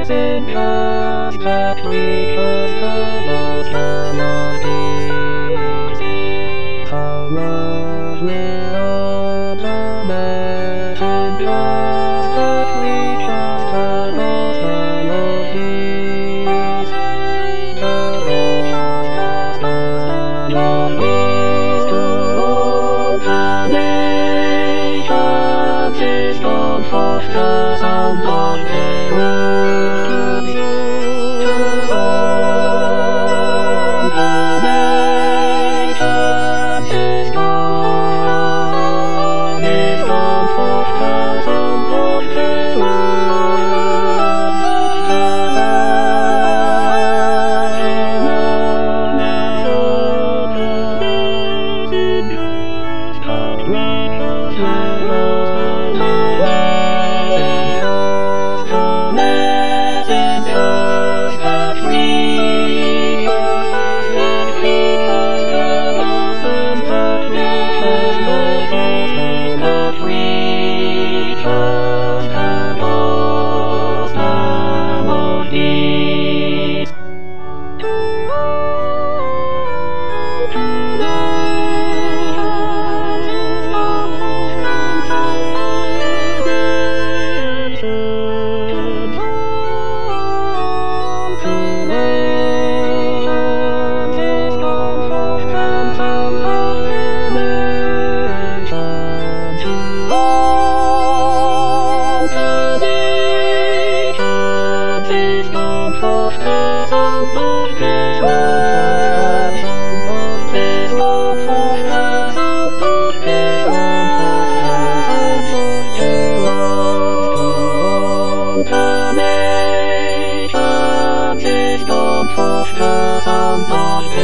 messengers that reach us the most melodies. How lovely are the messengers that reach us the most melodies. Melodies to all the nations is gone forth the sound of their words. To all the nations is gone forth the sound of their words. The sound of